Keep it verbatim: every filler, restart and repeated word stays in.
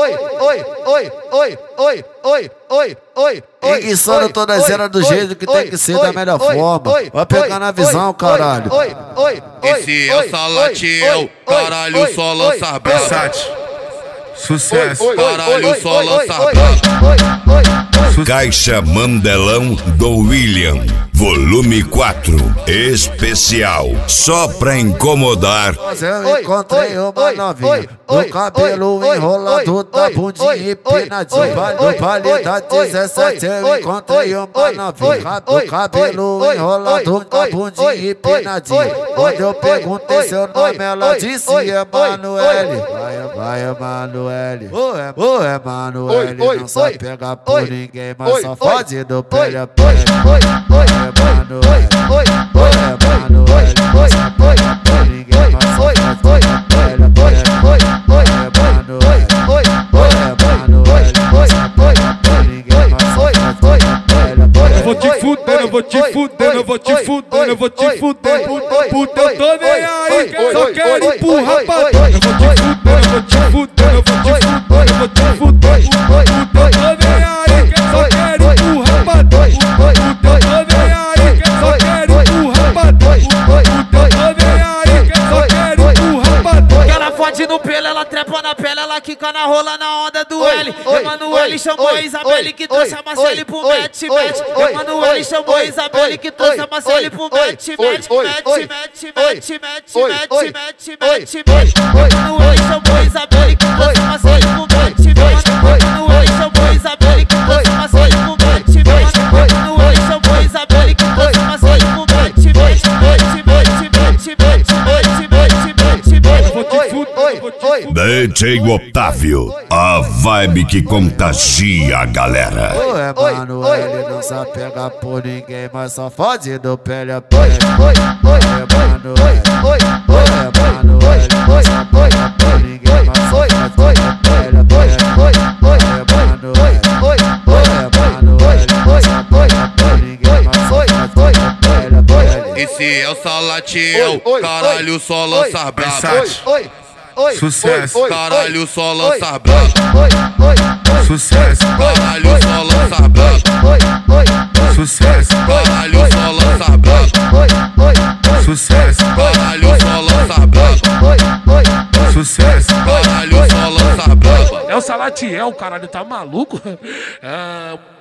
oi, oi, oi, oi, oi, oi, oi, oi. Enguiçando toda a cena do jeito que tem que ser, da melhor forma. Vai pegando a visão, caralho. Esse é o Salatiel, caralho, só lança brava. Sucesso. Caralho, só lança brava. Caixa Mandelão do William, volume quatro, especial, só pra incomodar. Eu encontrei uma novinha, do cabelo enrolado, da bundinha empinadinha. No vale da dezessete eu encontrei uma novinha, do cabelo enrolado, da bundinha empinadinha. Quando eu perguntei seu nome, ela disse Emanuele. Vai, vai, Emanuele. Ô, Emanuele, não sabe pegar por ninguém, mas só fode do pele a pele. Emanuele, ô, Emanuele, não sabe pegar por ninguém, mas só fode do pele a pele. Emanuele, ô, Emanuele, não sabe pegar por ninguém, mas só fode do pele a pele. Eu vou te fuder, eu vou te fuder, eu vou te fuder, eu vou te fuder. Puta, eu tô nem aí, só quero empurrar pra dentro. Eu vou te fuder, eu vou te fuder, eu vou te fuder, eu vou te fuder. Puta, eu tô nem aí, só quero empurrar pra dentro. Puta, eu tô nem aí, só quero empurrar pra dentro. Puta, eu tô nem aí, só quero empurrar pra dentro. Ela fode no pelo, ela trepa na pele, ela quica na rola na onda do L. Emanuele chamou a Isabelle que trouxe a Marcele pro match, match. Emanuele chamou a Isabelle que trouxe a Marcele pro match, match, match, match, match, match, match, match, match, match. Emanuele chamou a Isabelle que trouxe a Marcele pro match, match. Emanuele chamou a Isabelle que trouxe a Marcele pro match, match. Emanuele chamou a Isabelle que trouxe a Marcele pro match, match, match, match, match, match, match, match, match. Eu vou te fuder, eu vou te fuder. D J Otávio, a vibe que contagia a galera. Ô, Emanuele, não sabe pegar por ninguém, mas só fode do pele a pele. Emanuele, ô, Emanuele, não sabe pegar por ninguém, mas só fode do pele a pele. Emanuele, ô, Emanuele, não sabe pegar por ninguém, mas só fode do pele a pele. Esse é o Salatiel, caralho, só lança brava. Sucesso. Caralho, só lança brava. Sucesso. Caralho, só lança brava. Sucesso. Caralho, só lança brava. Sucesso. Caralho, só lança brava. Sucesso. Caralho, só lança brava. É o Salatiel, caralho, tá maluco? É...